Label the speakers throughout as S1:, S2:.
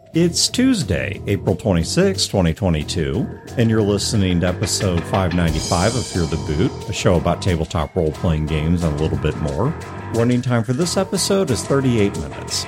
S1: It's Tuesday, April 26, 2022, and you're listening to episode 595 of Fear the Boot, a show about tabletop role-playing games and a little bit more. Running time for this episode is 38 minutes.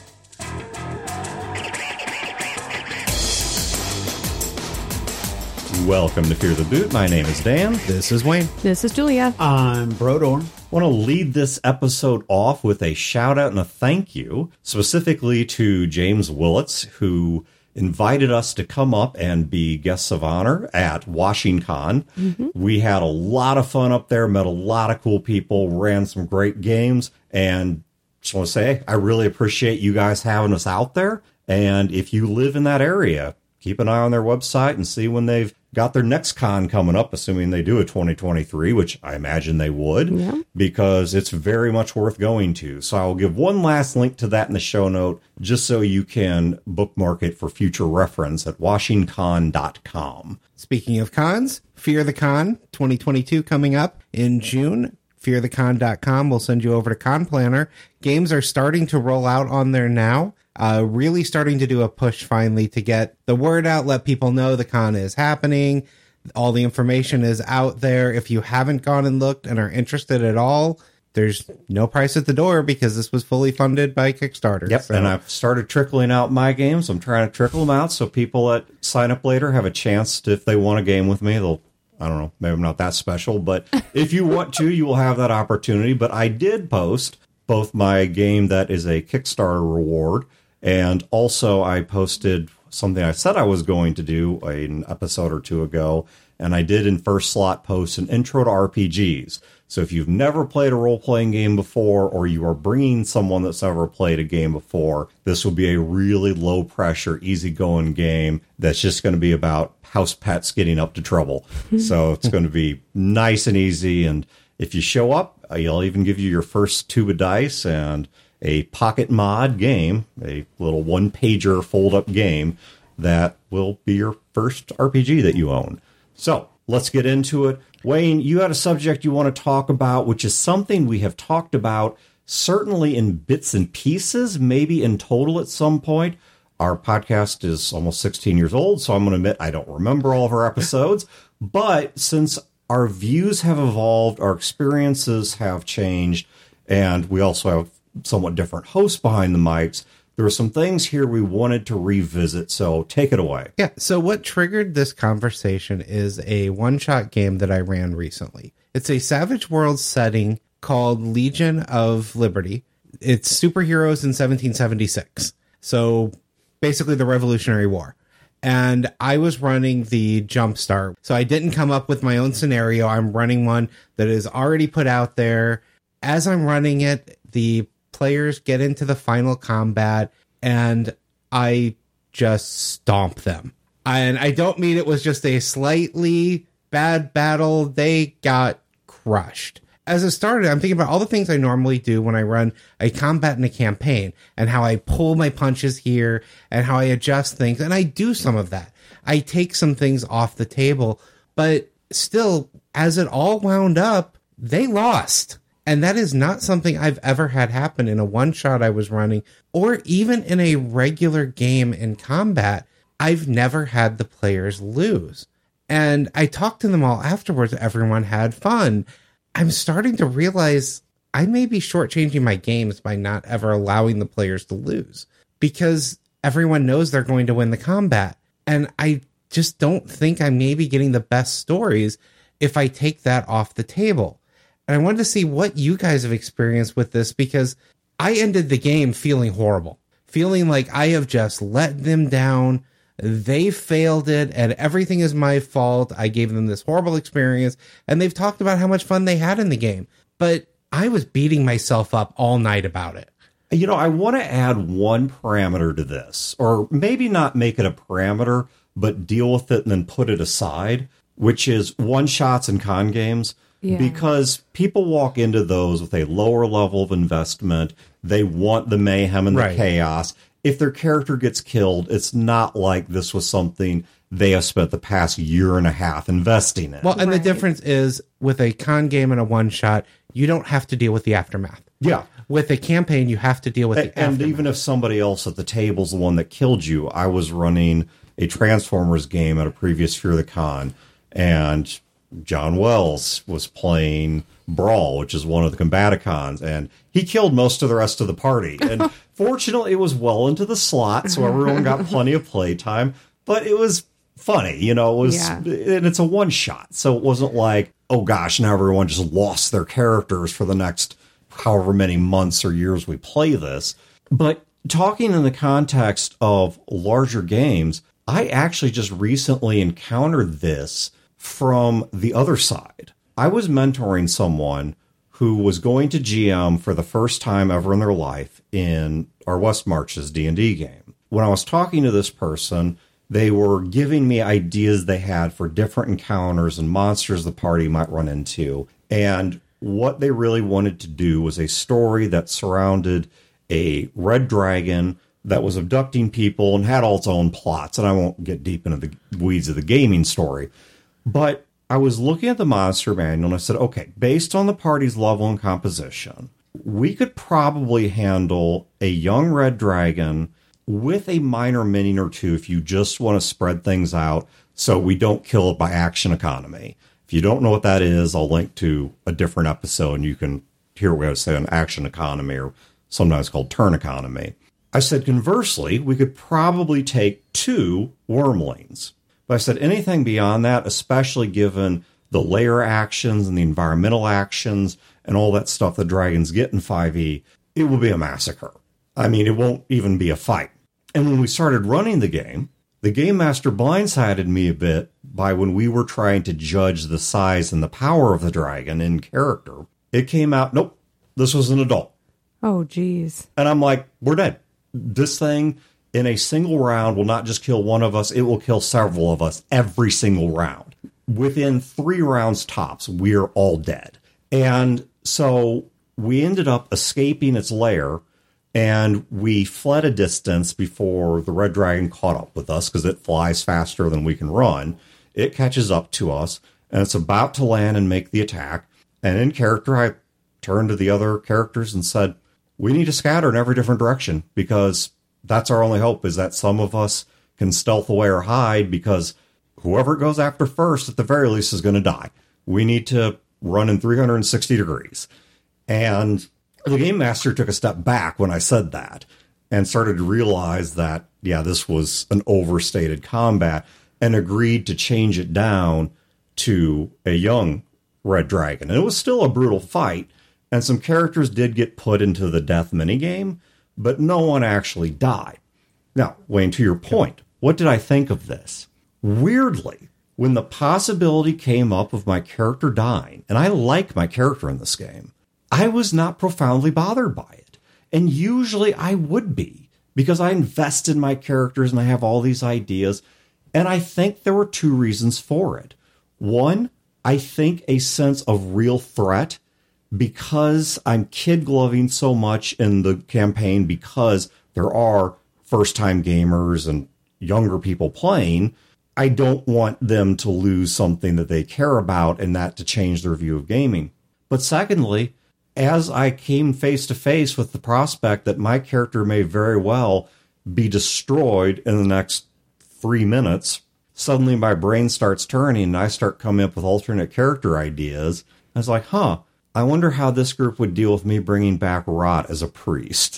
S1: Welcome to Fear the Boot. My name is Dan.
S2: This is Wayne.
S3: This is Julia.
S2: I'm Brodorn.
S1: I want to lead this episode off with a shout out and a thank you, specifically to James Willits, who invited us to come up and be guests of honor at WashingCon. Mm-hmm. We had a lot of fun up there, met a lot of cool people, ran some great games, and just want to say, I really appreciate you guys having us out there. And if you live in that area, keep an eye on their website and see when they've got their next con coming up, assuming they do a 2023, which I imagine they would, because it's very much worth going to. So I'll give one last link to that in the show note, just so you can bookmark it for future reference at washingcon.com.
S2: Speaking of cons, Fear the Con 2022 coming up in June. FearTheCon.com will send you over to Con Planner. Games are starting to roll out on there now. Really starting to do a push finally to get the word out, let people know the con is happening. All the information is out there. If you haven't gone and looked and are interested at all, there's no price at the door because this was fully funded by Kickstarter.
S1: Yep, so. And I've started trickling out my games. I'm trying to trickle them out so people that sign up later have a chance to, if they want a game with me, they'll, I don't know, maybe I'm not that special, but if you want to, you will have that opportunity. But I did post both my game that is a Kickstarter reward, and also I posted something I said I was going to do an episode or two ago, and I did in First Slot post an intro to RPGs. So if you've never played a role-playing game before, or you are bringing someone that's never played a game before, this will be a really low-pressure, easy-going game that's just going to be about house pets getting up to trouble. So it's going to be nice and easy, and if you show up, I'll even give you your first tube of dice and a pocket mod game, a little one-pager fold-up game that will be your first RPG that you own. So let's get into it. Wayne, you had a subject you want to talk about, which is something we have talked about, certainly in bits and pieces, maybe in total at some point. Our podcast is almost 16 years old, so I'm going to admit I don't remember all of our episodes. But since our views have evolved, our experiences have changed, and we also have somewhat different hosts behind the mics, there are some things here we wanted to revisit, so take it away.
S2: Yeah, so what triggered this conversation is a one-shot game that I ran recently. It's a Savage Worlds setting called Legion of Liberty. It's superheroes in 1776, so basically the Revolutionary War. And I was running the Jumpstart, so I didn't come up with my own scenario. I'm running one that is already put out there. As I'm running it, the players get into the final combat, and I just stomp them. And I don't mean it was just a slightly bad battle. They got crushed. As it started, I'm thinking about all the things I normally do when I run a combat in a campaign, and how I pull my punches here, and how I adjust things. And I do some of that. I take some things off the table, but still, as it all wound up, they lost. And that is not something I've ever had happen in a one-shot I was running, or even in a regular game in combat. I've never had the players lose. And I talked to them all afterwards. Everyone had fun. I'm starting to realize I may be shortchanging my games by not ever allowing the players to lose, because everyone knows they're going to win the combat. And I just don't think I'm maybe getting the best stories if I take that off the table. And I wanted to see what you guys have experienced with this, because I ended the game feeling horrible, feeling like I have just let them down. They failed it, and everything is my fault. I gave them this horrible experience, and they've talked about how much fun they had in the game. But I was beating myself up all night about it.
S1: You know, I want to add one parameter to this, or maybe not make it a parameter, but deal with it and then put it aside, which is one-shots and con games. Yeah. Because people walk into those with a lower level of investment. They want the mayhem and the chaos. if their character gets killed, it's not like this was something they have spent the past year and a half investing in.
S2: Well, and the difference is with a con game and a one-shot, you don't have to deal with the aftermath.
S1: Yeah.
S2: With a campaign, you have to deal with the aftermath.
S1: And even if somebody else at the table is the one that killed you, I was running a Transformers game at a previous Fear the Con, and John Wells was playing Brawl, which is one of the Combaticons, and he killed most of the rest of the party. And fortunately, it was well into the slot, so everyone got plenty of playtime, but it was funny, you know, it was, and it's a one shot. So it wasn't like, oh gosh, now everyone just lost their characters for the next however many months or years we play this. But talking in the context of larger games, I actually just recently encountered this from the other side. I was mentoring someone who was going to GM for the first time ever in their life in our West Marches D&D game. When I was talking to this person, they were giving me ideas they had for different encounters and monsters the party might run into. And what they really wanted to do was a story that surrounded a red dragon that was abducting people and had all its own plots. And I won't get deep into the weeds of the gaming story. But I was looking at the monster manual and I said, okay, based on the party's level and composition, we could probably handle a young red dragon with a minor minion or two if you just want to spread things out so we don't kill it by action economy. If you don't know what that is, I'll link to a different episode and you can hear what I would say on action economy, or sometimes called turn economy. I said, conversely, we could probably take 2 wormlings. But I said anything beyond that, especially given the layer actions and the environmental actions and all that stuff the dragons get in 5e, it will be a massacre. I mean, it won't even be a fight. And when we started running the game master blindsided me a bit by when we were trying to judge the size and the power of the dragon in character. It came out, nope, this was an adult.
S3: Oh, geez.
S1: And I'm like, we're dead. This thing in a single round will not just kill one of us, it will kill several of us every single round. Within 3 rounds tops, we're all dead. And so we ended up escaping its lair, and we fled a distance before the red dragon caught up with us because it flies faster than we can run. It catches up to us, and it's about to land and make the attack. And in character, I turned to the other characters and said, we need to scatter in every different direction because that's our only hope, is that some of us can stealth away or hide, because whoever goes after first, at the very least, is going to die. We need to run in 360 degrees. And the game master took a step back when I said that and started to realize that, yeah, this was an overstated combat, and agreed to change it down to a young red dragon. And it was still a brutal fight, and some characters did get put into the death minigame, but no one actually died. Now, Wayne, to your point, what did I think of this? Weirdly, when the possibility came up of my character dying, and I like my character in this game, I was not profoundly bothered by it. And usually I would be, because I invest in my characters and I have all these ideas. And I think there were 2 reasons for it. One, I think a sense of real threat, because I'm kid gloving so much in the campaign, because there are first-time gamers and younger people playing. I don't want them to lose something that they care about and that to change their view of gaming. But secondly, as I came face to face with the prospect that my character may very well be destroyed in the next 3 minutes, suddenly my brain starts turning and I start coming up with alternate character ideas. I was like, I wonder how this group would deal with me bringing back Rot as a priest.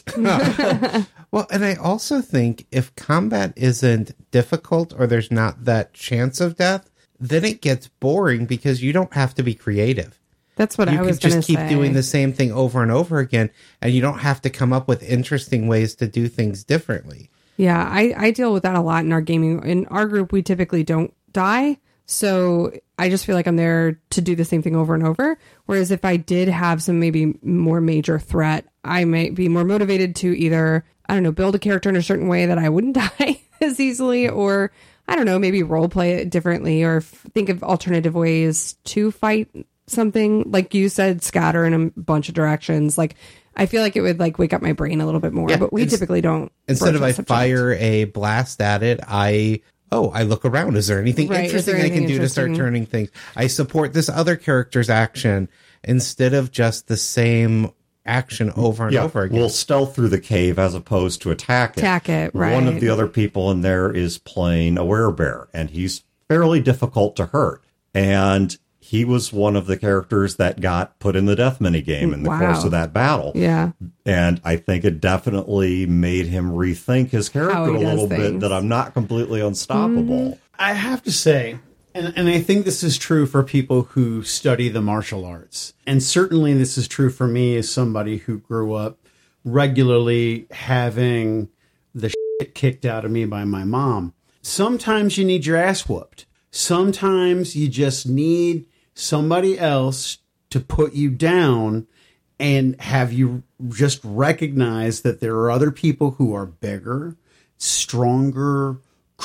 S2: Well, and I also think if combat isn't difficult or there's not that chance of death, then it gets boring because you don't have to be creative.
S3: That's what I was going to say. You can just
S2: keep doing the same thing over and over again, and you don't have to come up with interesting ways to do things differently.
S3: Yeah, I deal with that a lot in our gaming. In our group, we typically don't die, so I just feel like I'm there to do the same thing over and over. Whereas if I did have some maybe more major threat, I might be more motivated to either, I don't know, build a character in a certain way that I wouldn't die as easily, or I don't know, maybe role play it differently, or think of alternative ways to fight something, like you said, scatter in a bunch of directions, like I feel like it would like wake up my brain a little bit more, but we typically don't.
S2: Instead of I fire a blast at it, I look around. Is there anything interesting I can do to start turning things? I support this other character's action instead of just the same action over and over again.
S1: We'll stealth through the cave as opposed to attack it.
S3: Right.
S1: One of the other people in there is playing a werebear, and he's fairly difficult to hurt. And he was one of the characters that got put in the death minigame in the course of that battle.
S3: Yeah.
S1: And I think it definitely made him rethink his character a little bit, that I'm not completely unstoppable.
S4: I have to say, and I think this is true for people who study the martial arts. And certainly this is true for me as somebody who grew up regularly having the shit kicked out of me by my mom. Sometimes you need your ass whooped. Sometimes you just need somebody else to put you down and have you just recognize that there are other people who are bigger, stronger,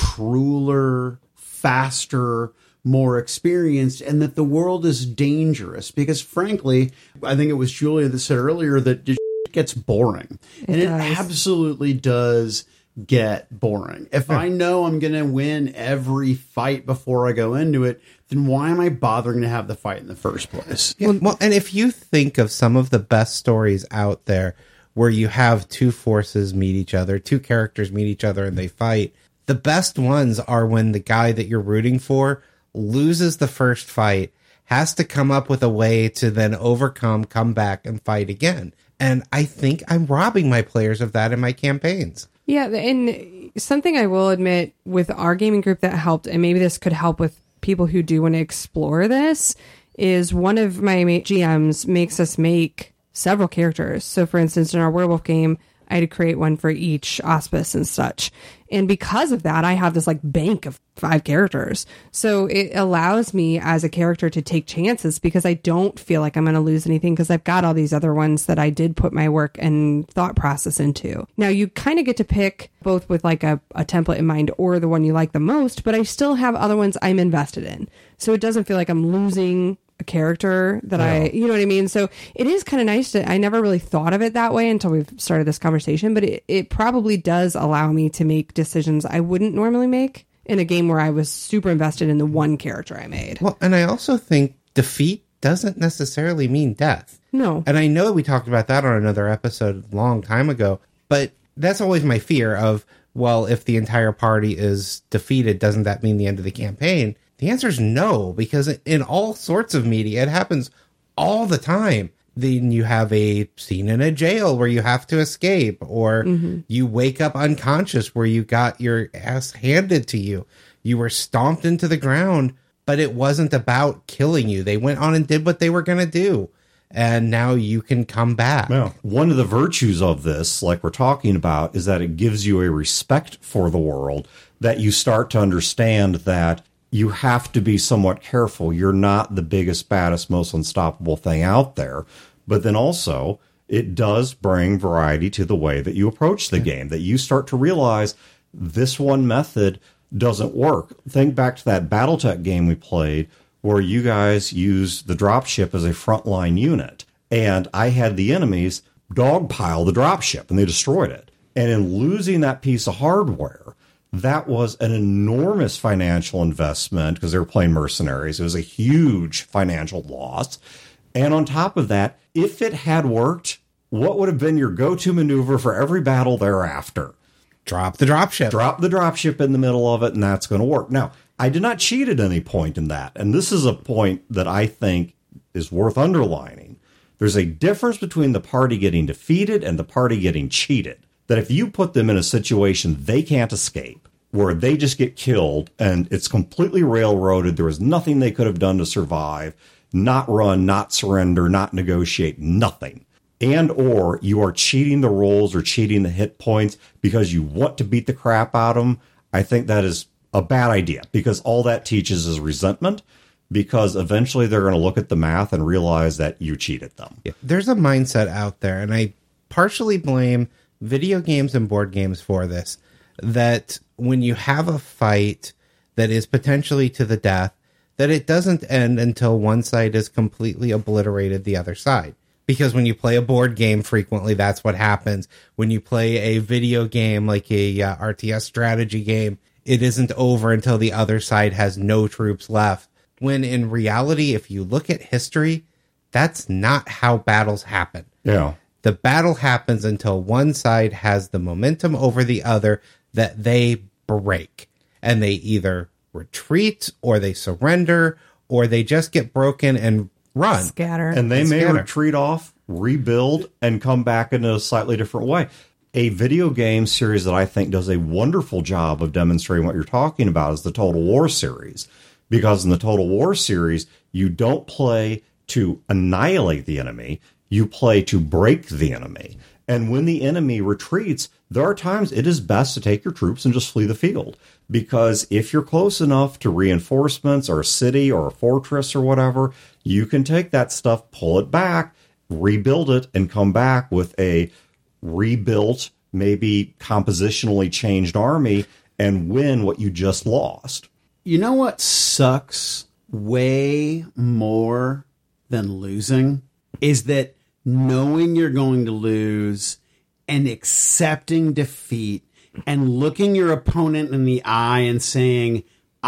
S4: crueler, faster, more experienced, and that the world is dangerous. Because frankly, I think it was Julia that said earlier that it gets boring. It absolutely does get boring. If I know I'm going to win every fight before I go into it, then why am I bothering to have the fight in the first place?
S2: Yeah, well, and if you think of some of the best stories out there where you have two forces meet each other, two characters meet each other and they fight, the best ones are when the guy that you're rooting for loses the first fight, has to come up with a way to then overcome, come back and fight again. And I think I'm robbing my players of that in my campaigns. Yeah,
S3: and something I will admit with our gaming group that helped, and maybe this could help with people who do want to explore this, is one of my GMs makes us make several characters. So for instance, in our werewolf game, I had to create one for each auspice and such. And because of that, I have this like bank of 5 characters. So it allows me as a character to take chances because I don't feel like I'm going to lose anything because I've got all these other ones that I did put my work and thought process into. Now you kind of get to pick both with like a template in mind or the one you like the most, but I still have other ones I'm invested in. So it doesn't feel like I'm losing a character that you know what I mean? So it is kind of nice I never really thought of it that way until we've started this conversation, but it probably does allow me to make decisions I wouldn't normally make in a game where I was super invested in the one character I made.
S2: Well, and I also think defeat doesn't necessarily mean death.
S3: No.
S2: And I know we talked about that on another episode a long time ago, but that's always my fear of, well, if the entire party is defeated, doesn't that mean the end of the campaign? The answer is no, because in all sorts of media, it happens all the time. Then you have a scene in a jail where you have to escape, or you wake up unconscious where you got your ass handed to you. You were stomped into the ground, but it wasn't about killing you. They went on and did what they were going to do. And now you can come back.
S1: Well, one of the virtues of this, like we're talking about, is that it gives you a respect for the world, that you start to understand that you have to be somewhat careful. You're not the biggest, baddest, most unstoppable thing out there. But then also, it does bring variety to the way that you approach the game, that you start to realize this one method doesn't work. Think back to that Battletech game we played where you guys used the dropship as a frontline unit. And I had the enemies dogpile the dropship, and they destroyed it. And in losing that piece of hardware, that was an enormous financial investment because they were playing mercenaries. It was a huge financial loss. And on top of that, if it had worked, what would have been your go-to maneuver for every battle thereafter?
S2: Drop the dropship.
S1: Drop the dropship in the middle of it, and that's going to work. Now, I did not cheat at any point in that. And this is a point that I think is worth underlining. There's a difference between the party getting defeated and the party getting cheated. That if you put them in a situation they can't escape, where they just get killed and it's completely railroaded, there was nothing they could have done to survive, not run, not surrender, not negotiate, nothing. And or you are cheating the rolls or cheating the hit points because you want to beat the crap out of them, I think that is a bad idea because all that teaches is resentment, because eventually they're going to look at the math and realize that you cheated them.
S2: Yeah, there's a mindset out there, and I partially blame video games and board games for this, that when you have a fight that is potentially to the death, that it doesn't end until one side has completely obliterated the other side. Because when you play a board game, frequently that's what happens. When you play a video game like a RTS strategy game, it isn't over until the other side has no troops left. When in reality, if you look at history, that's not how battles happen.
S1: Yeah.
S2: The battle happens until one side has the momentum over the other that they break. And they either retreat or they surrender or they just get broken and run.
S3: Scatter.
S1: And they may
S2: scatter.
S1: retreat off, rebuild, and come back in a slightly different way. A video game series that I think does a wonderful job of demonstrating what you're talking about is the Total War series. Because in the Total War series, you don't play to annihilate the enemy, you play to break the enemy. And when the enemy retreats, there are times it is best to take your troops and just flee the field. Because if you're close enough to reinforcements or a city or a fortress or whatever, you can take that stuff, pull it back, rebuild it, and come back with a rebuilt, maybe compositionally changed army and win what you just lost.
S4: You know what sucks way more than losing is that knowing you're going to lose and accepting defeat and looking your opponent in the eye and saying,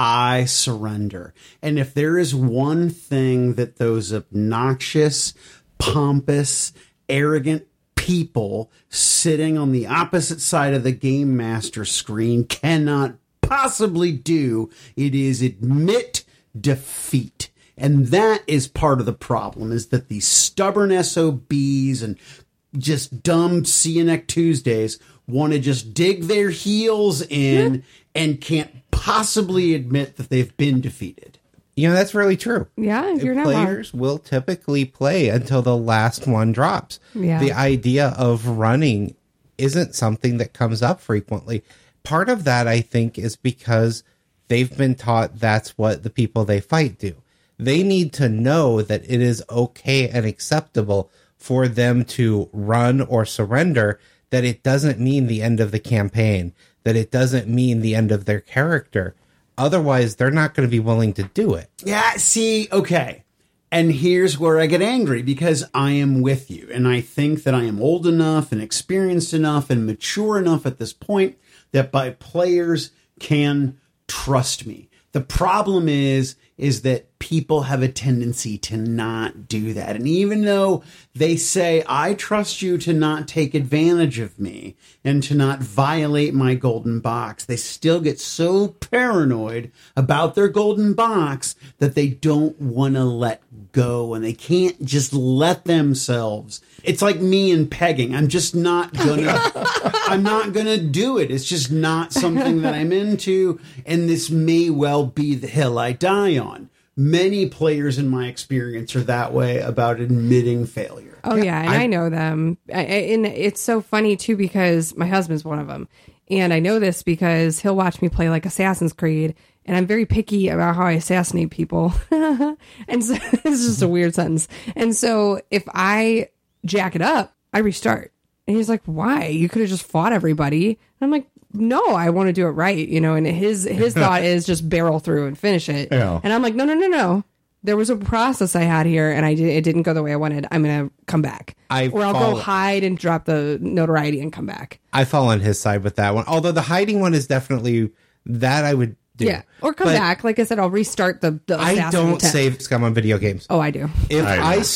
S4: I surrender. And if there is one thing that those obnoxious, pompous, arrogant people sitting on the opposite side of the game master screen cannot possibly do, it is admit defeat. And that is part of the problem, is that these stubborn SOBs and just dumb CNEC Tuesdays want to just dig their heels in and can't possibly admit that they've been defeated.
S2: You know, that's really true.
S3: Yeah, you're not wrong.
S2: Players will typically play until the last one drops.
S3: Yeah.
S2: The idea of running isn't something that comes up frequently. Part of that, I think, is because they've been taught that's what the people they fight do. They need to know that it is okay and acceptable for them to run or surrender, that it doesn't mean the end of the campaign, that it doesn't mean the end of their character. Otherwise, they're not going to be willing to do it.
S4: Yeah, see, okay. And here's where I get angry, because I am with you. And I think that I am old enough and experienced enough and mature enough at this point that my players can trust me. The problem is that people have a tendency to not do that. And even though they say, I trust you to not take advantage of me and to not violate my golden box, they still get so paranoid about their golden box that they don't want to let go, and they can't just let themselves. It's like me and pegging. I'm just not gonna do it. It's just not something that I'm into, and this may well be the hill I die on. Many players in my experience are that way about admitting failure.
S3: Oh, yeah. And I know them. And it's so funny, too, because my husband's one of them. And I know this because he'll watch me play like Assassin's Creed. And I'm very picky about how I assassinate people. And so it's just a weird sentence. And so if I jack it up, I restart. And he's like, why? You could have just fought everybody. And I'm like, no, I want to do it right, you know, and his thought is just barrel through and finish it.
S1: Yeah.
S3: And I'm like, no. There was a process I had here, and it didn't go the way I wanted. I'm going to come back. I'll go hide and drop the notoriety and come back.
S2: I fall on his side with that one. Although the hiding one is definitely that I would do.
S3: Yeah. Or come back. Like I said, I'll restart the
S2: I don't
S3: attempt.
S2: save scum on video games.
S3: Oh, I do.
S2: If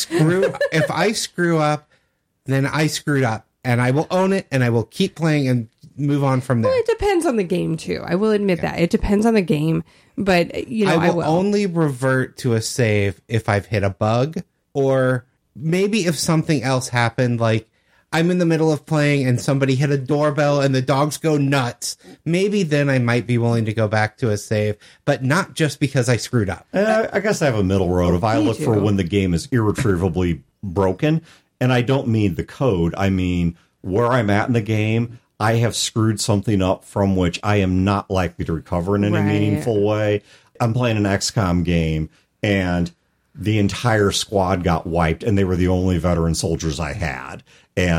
S2: I screw up, then I screwed up. And I will own it, and I will keep playing and move on from there.
S3: Well, it depends on the game, too. I will admit that. It depends on the game. But, you know,
S2: I will only revert to a save if I've hit a bug, or maybe if something else happened, like I'm in the middle of playing and somebody hit a doorbell and the dogs go nuts. Maybe then I might be willing to go back to a save, but not just because I screwed up.
S1: I guess I have a middle road. If I look for when the game is irretrievably broken, and I don't mean the code, I mean where I'm at in the game, I have screwed something up from which I am not likely to recover in any meaningful way. I'm playing an XCOM game, and the entire squad got wiped, and they were the only veteran soldiers I had. And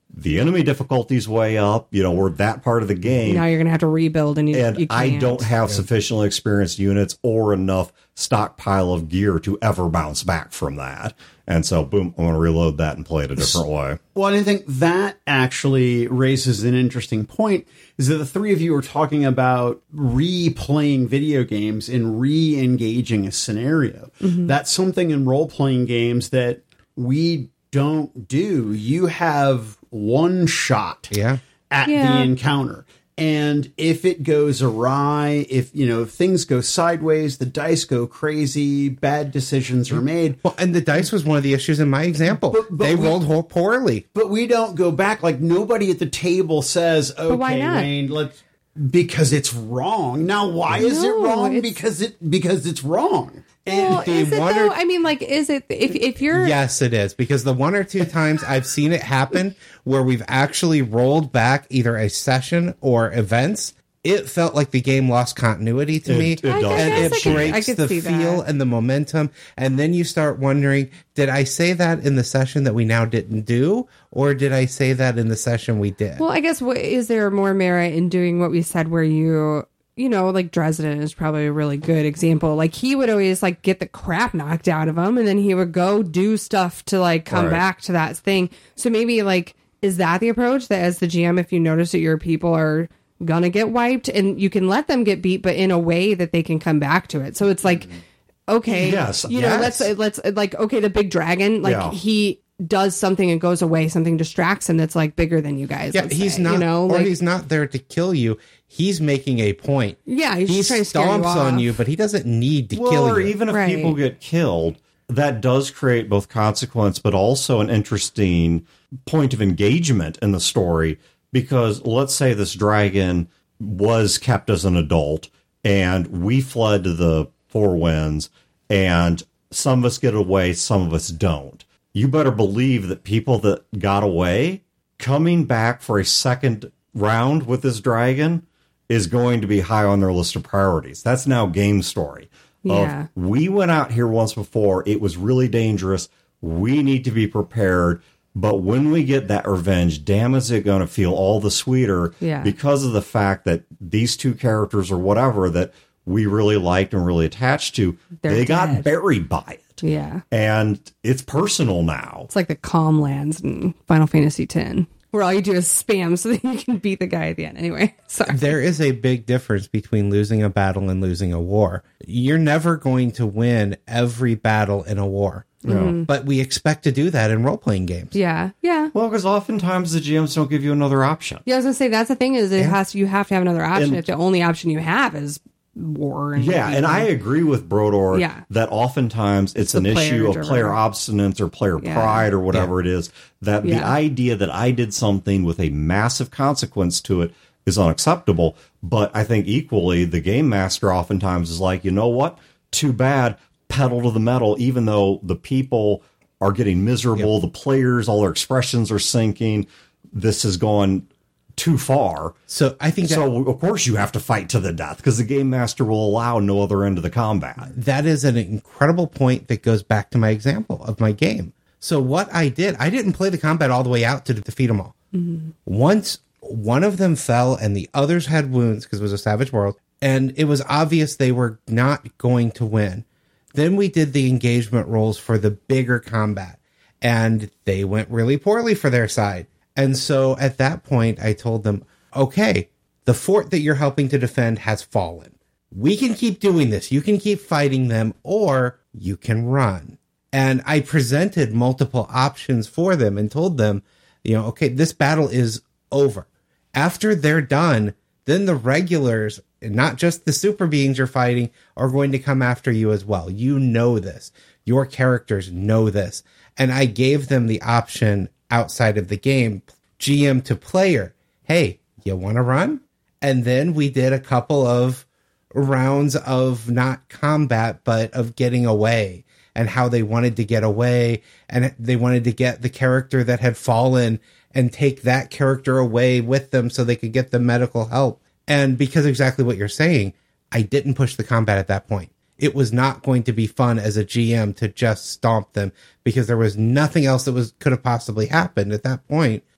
S1: the enemy difficulty's way up. We're that part of the game.
S3: Now you're going to have to rebuild, and you can't.
S1: I don't have sufficiently experienced units or enough stockpile of gear to ever bounce back from that. And so, boom, I'm going to reload that and play it a different way.
S4: Well, I think that actually raises an interesting point, is that the three of you are talking about replaying video games and re-engaging a scenario. That's something in role-playing games that we don't do. You have one shot at the encounter. And if it goes awry, if things go sideways, the dice go crazy, bad decisions are made.
S2: Well, and the dice was one of the issues in my example. But they rolled poorly.
S4: But we don't go back. Like, nobody at the table says, okay, Wayne, because it's wrong. Now, why is it wrong? Because it's wrong. And
S3: well, is it though? I mean, is it if you're...
S2: Yes, it is. Because the one or two times I've seen it happen where we've actually rolled back either a session or events, it felt like the game lost continuity to me.
S1: It does.
S2: And it breaks the feel and the momentum. And then you start wondering, did I say that in the session that we now didn't do? Or did I say that in the session we did?
S3: Well, I guess, is there more merit in doing what we said where you... Dresden is probably a really good example. Like, he would always get the crap knocked out of him, and then he would go do stuff to come back to that thing. So maybe is that the approach, that as the GM, if you notice that your people are gonna get wiped, and you can let them get beat, but in a way that they can come back to it. So it's okay,
S1: yes,
S3: let's okay, the big dragon, he does something and goes away, something distracts him that's bigger than you guys.
S2: Yeah, he's not, he's not there to kill you. He's making a point.
S3: Yeah, he's trying to scare you off.
S2: He stomps on you, but he doesn't need to kill you.
S1: Or even if people get killed, that does create both consequence, but also an interesting point of engagement in the story. Because let's say this dragon was kept as an adult, and we fled to the Four Winds, and some of us get away, some of us don't. You better believe that people that got away, coming back for a second round with this dragon is going to be high on their list of priorities. That's now game story.
S3: Yeah.
S1: We went out here once before. It was really dangerous. We need to be prepared. But when we get that revenge, damn, is it going to feel all the sweeter because of the fact that these two characters or whatever that we really liked and really attached to, they got buried by it.
S3: Yeah.
S1: And it's personal now.
S3: It's like the calm lands in Final Fantasy X, where all you do is spam so that you can beat the guy at the end. Anyway, sorry.
S2: There is a big difference between losing a battle and losing a war. You're never going to win every battle in a war.
S3: Mm-hmm.
S2: But we expect to do that in role-playing games.
S3: Yeah, yeah.
S1: Well, because oftentimes the GMs don't give you another option.
S3: Yeah, I was going to say, that's the thing, is you have to have another option. If the only option you have is war. And
S1: and I agree with Brodor that oftentimes it's an issue of player obstinance or player pride or whatever it is, that the idea that I did something with a massive consequence to it is unacceptable. But I think equally, the game master oftentimes is like, you know what? Too bad. Pedal to the metal, even though the people are getting miserable, the players, all their expressions are sinking. This has gone too far.
S2: So I think
S1: so. Of course, you have to fight to the death because the game master will allow no other end of the combat.
S2: That is an incredible point that goes back to my example of my game. So what I didn't play the combat all the way out to defeat them all. Mm-hmm. Once one of them fell and the others had wounds because it was a savage world, and it was obvious they were not going to win. Then we did the engagement rolls for the bigger combat, and they went really poorly for their side. And so at that point, I told them, okay, the fort that you're helping to defend has fallen. We can keep doing this. You can keep fighting them, or you can run. And I presented multiple options for them and told them, okay, this battle is over. After they're done, then the regulars, not just the super beings you're fighting, are going to come after you as well. You know this. Your characters know this. And I gave them the option outside of the game, GM to player. Hey, you want to run? And then we did a couple of rounds of not combat, but of getting away and how they wanted to get away. And they wanted to get the character that had fallen and take that character away with them so they could get the medical help. And because exactly what you're saying, I didn't push the combat at that point. It was not going to be fun as a GM to just stomp them because there was nothing else that could have possibly happened at that point.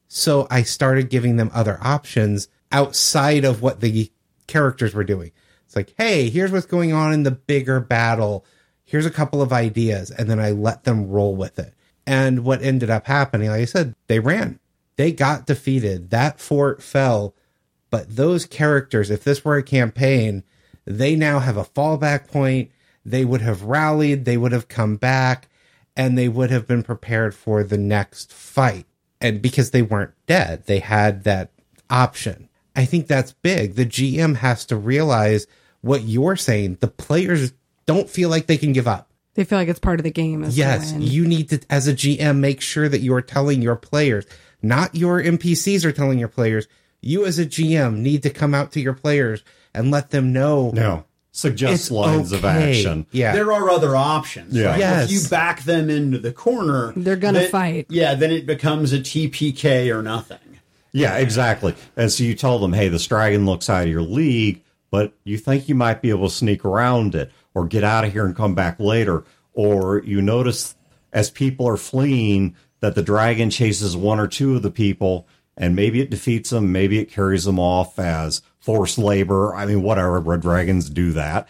S2: So I started giving them other options outside of what the characters were doing. It's like, hey, here's what's going on in the bigger battle. Here's a couple of ideas. And then I let them roll with it. And what ended up happening, like I said, they ran. They got defeated. That fort fell. But those characters, if this were a campaign, they now have a fallback point. They would have rallied. They would have come back. And they would have been prepared for the next fight. And because they weren't dead, they had that option. I think that's big. The GM has to realize what you're saying. The players don't feel like they can give up.
S3: They feel like it's part of the game.
S2: Yes, you need to, as a GM, make sure that you are telling your players, not your NPCs are telling your players. You as a GM need to come out to your players and let them know.
S1: No. Suggest lines of action.
S2: Yeah.
S4: There are other options.
S1: Yeah.
S4: Right?
S2: Yes.
S4: If you back them into the corner,
S3: They're gonna fight.
S4: Yeah, then it becomes a TPK or nothing.
S1: Yeah, exactly. And so you tell them, hey, this dragon looks out of your league, but you think you might be able to sneak around it or get out of here and come back later. Or you notice as people are fleeing that the dragon chases one or two of the people, and maybe it defeats them, maybe it carries them off as forced labor. I mean, whatever, red dragons do that.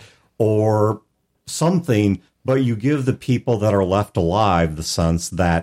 S1: Or something, but you give the people that are left alive the sense that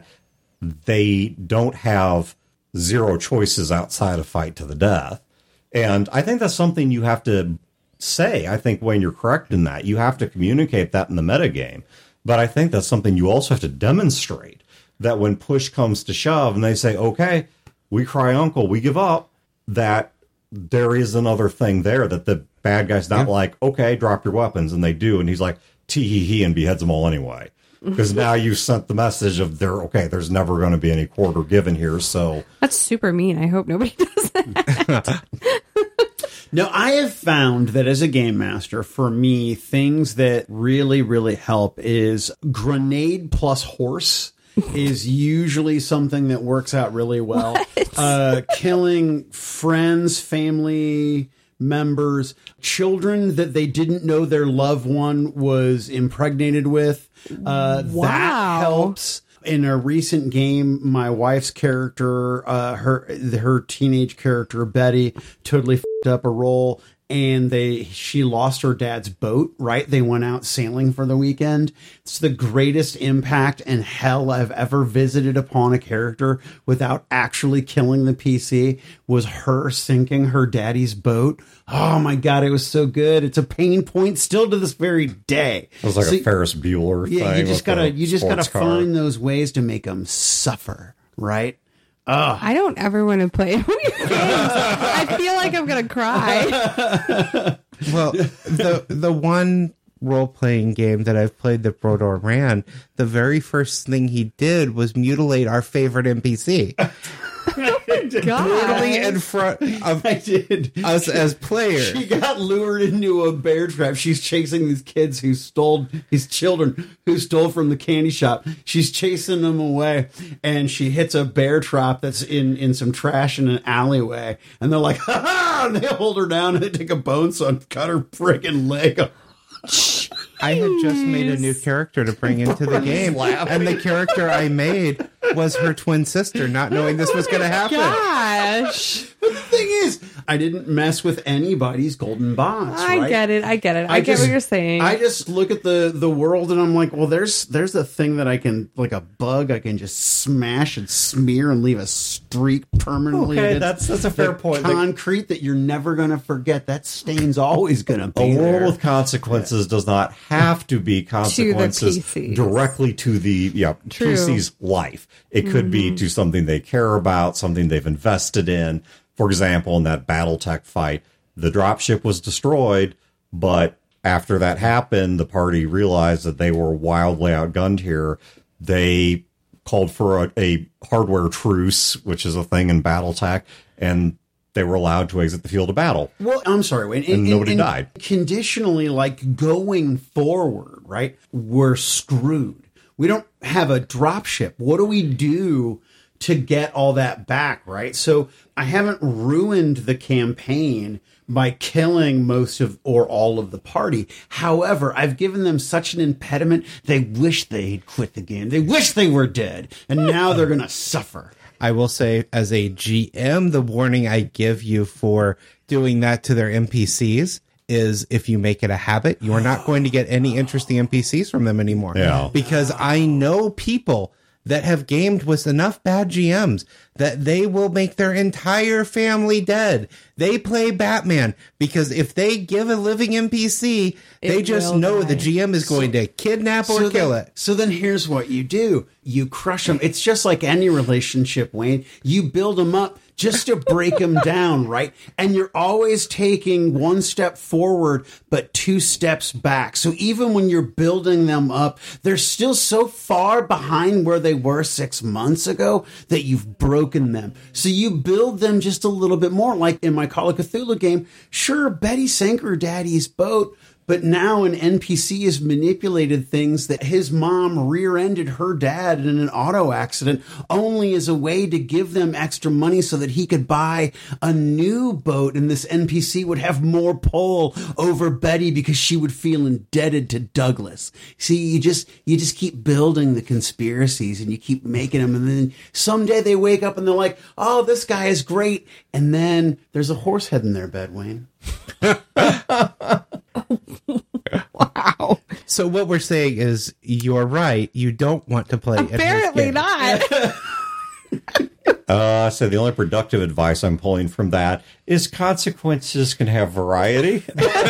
S1: they don't have zero choices outside of fight to the death. And I think that's something you have to say. I think, Wayne, you're correct in that. You have to communicate that in the metagame. But I think that's something you also have to demonstrate, that when push comes to shove and they say, okay, we cry uncle, we give up, that there is another thing there, that the bad guy's not like, okay, drop your weapons, and they do. And he's like, tee-hee-hee, and beheads them all anyway. Because now you sent the message of there's never going to be any quarter given here. So
S3: that's super mean. I hope nobody does that.
S4: Now, I have found that as a game master, for me, things that really, really help is grenade plus horse is usually something that works out really well. Killing friends, family members, children that they didn't know their loved one was impregnated with. That helps. In a recent game, my wife's character, her teenage character, Betty, totally f***ed up a roll, and she lost her dad's boat, right? They went out sailing for the weekend. It's the greatest impact and hell I've ever visited upon a character without actually killing the PC, was her sinking her daddy's boat. Oh my God, it was so good. It's a pain point still to this very day.
S1: It was like a Ferris Bueller thing.
S4: Yeah, you just gotta
S1: car.
S4: find those ways to make them suffer, right?
S3: I don't ever want to play one of your games. I feel like I'm gonna cry.
S2: Well, the one role-playing game that I've played that Brodor ran, the very first thing he did was mutilate our favorite NPC. Literally in front of us as players.
S4: She got lured into a bear trap. She's chasing these children who stole from the candy shop. She's chasing them away, and she hits a bear trap that's in some trash in an alleyway. And they're like, ha ha! And they hold her down and they take a bone saw and cut her freaking leg off.
S2: I had just made a new character to bring into the game, and the character I made was her twin sister, not knowing this was going to happen.
S3: Gosh.
S4: The thing is, I didn't mess with anybody's golden bots.
S3: I get it. I get what you're saying.
S4: I just look at the world and I'm like, well, there's a thing that I can, like a bug, I can just smash and smear and leave a streak permanently.
S1: Okay, that's a fair point.
S4: Concrete that you're never going to forget. That stain's always going to be
S1: a
S4: there.
S1: world with consequences does not have to be consequences directly to the PC's life. It could be to something they care about, something they've invested in. For example, in that BattleTech fight, the dropship was destroyed, but after that happened, the party realized that they were wildly outgunned here. They called for a hardware truce, which is a thing in BattleTech, and they were allowed to exit the field of battle.
S4: Well, I'm sorry, Wayne.
S1: And nobody died.
S4: Conditionally, like going forward, right? We're screwed. We don't have a dropship. What do we do to get all that back, right? So I haven't ruined the campaign by killing most of or all of the party. However, I've given them such an impediment, they wish they'd quit the game. They wish they were dead, and now they're going to suffer.
S2: I will say, as a GM, the warning I give you for doing that to their NPCs is if you make it a habit, you are not going to get any interesting NPCs from them anymore.
S1: Yeah.
S2: Because I know people that have gamed with enough bad GMs that they will make their entire family dead. They play Batman because if they give a living NPC, they just know the GM is going to kidnap or kill it.
S4: So then here's what you do. You crush them. It's just like any relationship, Wayne. You build them up just to break them down, right? And you're always taking one step forward, but 2 steps back. So even when you're building them up, they're still so far behind where they were 6 months ago that you've broken them. So you build them just a little bit more. Like in my Call of Cthulhu game, sure, Betty sank her daddy's boat, but now an NPC has manipulated things that his mom rear-ended her dad in an auto accident only as a way to give them extra money so that he could buy a new boat, and this NPC would have more pull over Betty because she would feel indebted to Douglas. See, you just keep building the conspiracies and you keep making them, and then someday they wake up and they're like, oh, this guy is great, and then there's a horse head in their bed, Wayne.
S3: Wow.
S2: So what we're saying is, you're right. You don't want to play.
S3: Apparently not.
S1: So the only productive advice I'm pulling from that is consequences can have variety.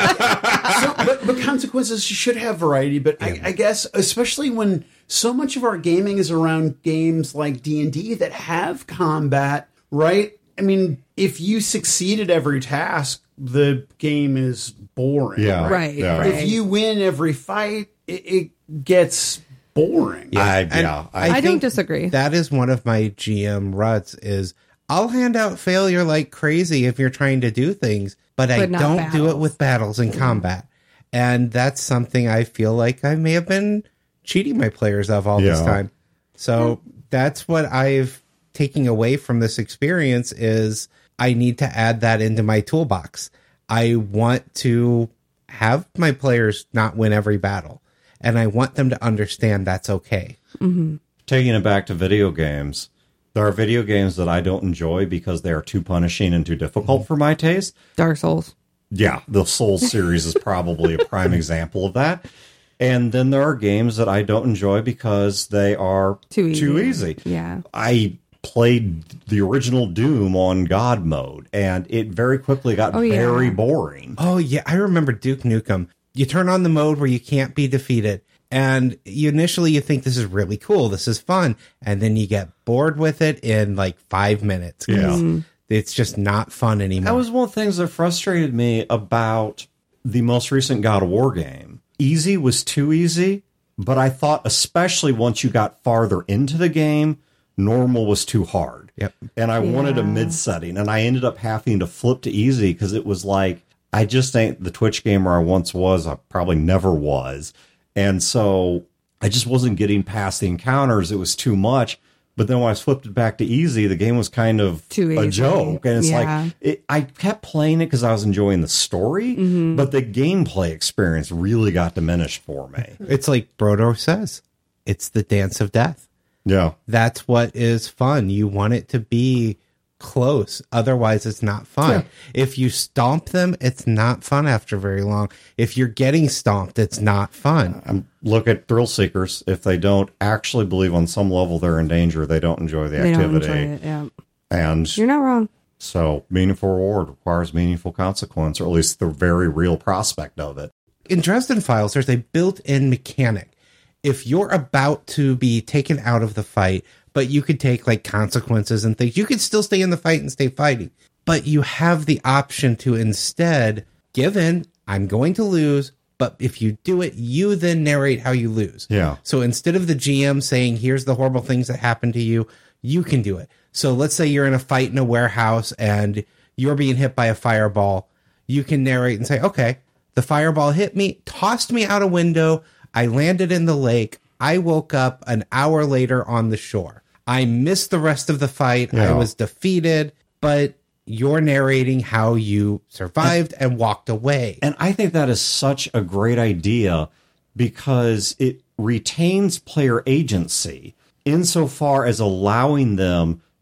S4: But consequences should have variety. But I guess, especially when so much of our gaming is around games like D&D that have combat, right? I mean, if you succeed at every task, the game is boring.
S1: Yeah.
S3: Right.
S4: If you win every fight, it gets boring.
S2: I
S3: I don't
S2: think
S3: disagree.
S2: That is one of my GM ruts is I'll hand out failure like crazy if you're trying to do things, but I
S3: not
S2: don't do it
S3: battles.
S2: with battles and combat. And that's something I feel like I may have been cheating my players of all this
S1: Yeah.
S2: time. So that's what I've taken away from this experience is I need to add that into my toolbox. I want to have my players not win every battle, and I want them to understand that's okay.
S1: Taking it back to video games, there are video games that I don't enjoy because they are too punishing and too difficult for my taste.
S3: Dark Souls.
S1: Yeah, the Souls series is probably a prime example of that. And then there are games that I don't enjoy because they are
S3: Too
S1: easy.
S3: Yeah.
S1: I played the original Doom on God mode, and it very quickly got very boring.
S2: Oh, yeah. I remember Duke Nukem. You turn on the mode where you can't be defeated. And initially you think this is really cool. This is fun. And then you get bored with it in like 5 minutes. 'Cause
S1: Yeah.
S2: It's just not fun anymore.
S1: That was one of the things that frustrated me about the most recent God of War game. Easy was too easy, but I thought especially once you got farther into the game, normal was too hard.
S2: Yep.
S1: And I wanted a mid setting, and I ended up having to flip to easy because it was like, I just ain't the Twitch gamer I once was. I probably never was. And so I just wasn't getting past the encounters. It was too much. But then when I flipped it back to easy, the game was kind of
S3: Too
S1: a
S3: easy.
S1: joke. And it's
S3: Yeah.
S1: like, I kept playing it because I was enjoying the story, but the gameplay experience really got diminished for me.
S2: It's like Brodo says, it's the dance of death.
S1: Yeah.
S2: That's what is fun. You want it to be close. Otherwise, it's not fun. If you stomp them, it's not fun after very long. If you're getting stomped, it's not fun.
S1: Look at thrill seekers. If they don't actually believe on some level they're in danger, they don't enjoy the
S3: They don't
S1: activity.
S3: enjoy it. Yeah.
S1: And
S3: You're not wrong.
S1: so meaningful reward requires meaningful consequence, or at least the very real prospect of it.
S2: In Dresden Files, there's a built-in mechanic. If you're about to be taken out of the fight, but you could take like consequences and things, you could still stay in the fight and stay fighting. But you have the option to instead give in, I'm going to lose, but if you do it, you then narrate how you lose.
S1: Yeah.
S2: So instead of the GM saying, here's the horrible things that happened to you, you can do it. So let's say you're in a fight in a warehouse and you're being hit by a fireball. You can narrate and say, okay, the fireball hit me, tossed me out a window. I landed in the lake. I woke up an hour later on the shore. I missed the rest of the fight.
S1: Yeah.
S2: I was defeated, but you're narrating how you survived and walked away.
S1: And I think that is such a great idea because it retains player agency insofar as allowing them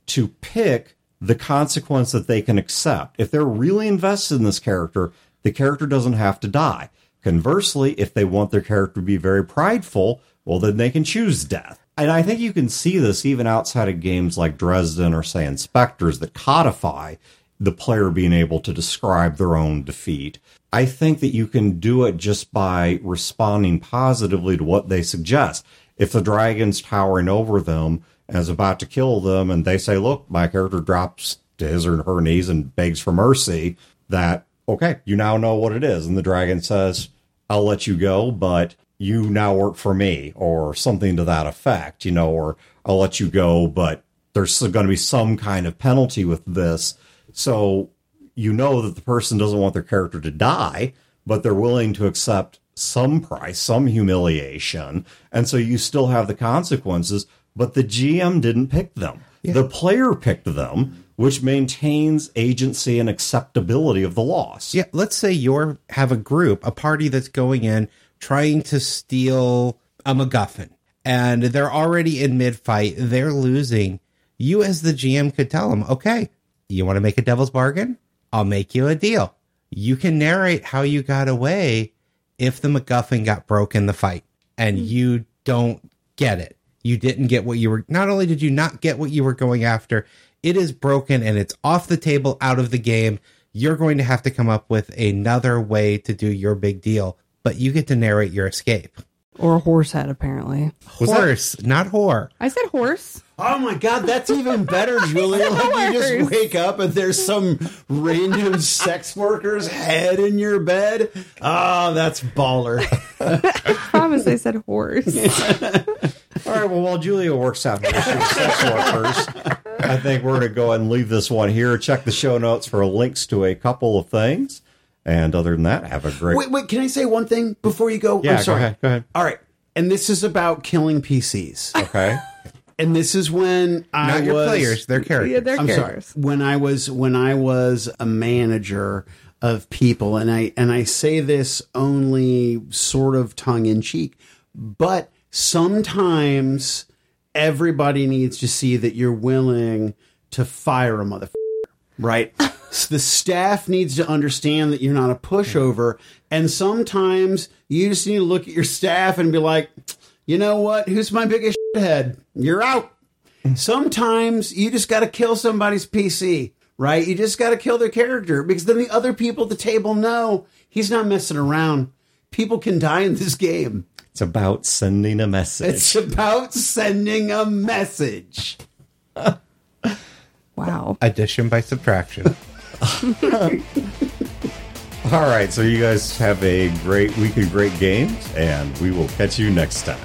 S1: to pick the consequence that they can accept. If they're really invested in this character, the character doesn't have to die. Conversely, if they want their character to be very prideful, well, then they can choose death. And I think you can see this even outside of games like Dresden or, say, Inspectors that codify the player being able to describe their own defeat. I think that you can do it just by responding positively to what they suggest. If the dragon's towering over them and is about to kill them, and they say, look, my character drops to his or her knees and begs for mercy, that, okay, you now know what it is. And the dragon says, I'll let you go, but you now work for me, or something to that effect, or I'll let you go, but there's going to be some kind of penalty with this. So you know that the person doesn't want their character to die, but they're willing to accept some price, some humiliation. And so you still have the consequences, but the GM didn't pick them. Yeah. The player picked them, which maintains agency and acceptability of the loss.
S2: Yeah, let's say you have a group, a party that's going in, trying to steal a MacGuffin, and they're already in mid-fight, they're losing. You as the GM could tell them, okay, you want to make a devil's bargain? I'll make you a deal. You can narrate how you got away if the MacGuffin got broke in the fight, and you don't get it. You didn't get what you were, not only did you not get what you were going after, it is broken and it's off the table, out of the game. You're going to have to come up with another way to do your big deal, but you get to narrate your escape.
S3: Or a horse head, apparently.
S2: Horse, not whore.
S3: I said horse.
S4: Oh my God, that's even better, Julia. Like you just wake up and there's some random sex worker's head in your bed. Oh, that's baller.
S3: I promise I said horse.
S1: All right, well, while Julia works out the issue of sex workers, I think we're going to go ahead and leave this one here. Check the show notes for links to a couple of things. And other than that, have a great...
S4: Wait, can I say one thing before you go?
S1: Yeah,
S4: I'm sorry.
S1: Go ahead.
S4: All right, and this is about killing PCs.
S1: Okay.
S4: And this is when
S2: Not your players, they're characters.
S3: Yeah, they're characters.
S4: Sorry. When I was a manager of people, and I say this only sort of tongue in cheek, but sometimes everybody needs to see that you're willing to fire a motherfucker, right? The staff needs to understand that you're not a pushover, and sometimes you just need to look at your staff and be like, you know what? Who's my biggest shithead? You're out. Sometimes you just got to kill somebody's PC, right? You just got to kill their character, because then the other people at the table know he's not messing around. People can die in this game.
S1: It's about sending a message.
S4: It's about sending a message.
S3: Wow.
S2: Addition by subtraction.
S1: All right, so you guys have a great week of great games, and we will catch you next time.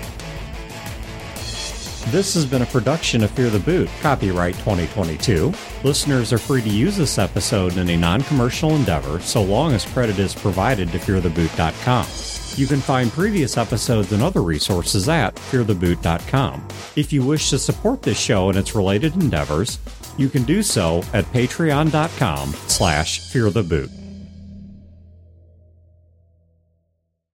S1: This has been a production of Fear the Boot, copyright 2022. Listeners are free to use this episode in a non-commercial endeavor, so long as credit is provided to feartheboot.com. You can find previous episodes and other resources at feartheboot.com. If you wish to support this show and its related endeavors, you can do so at patreon.com/feartheboot.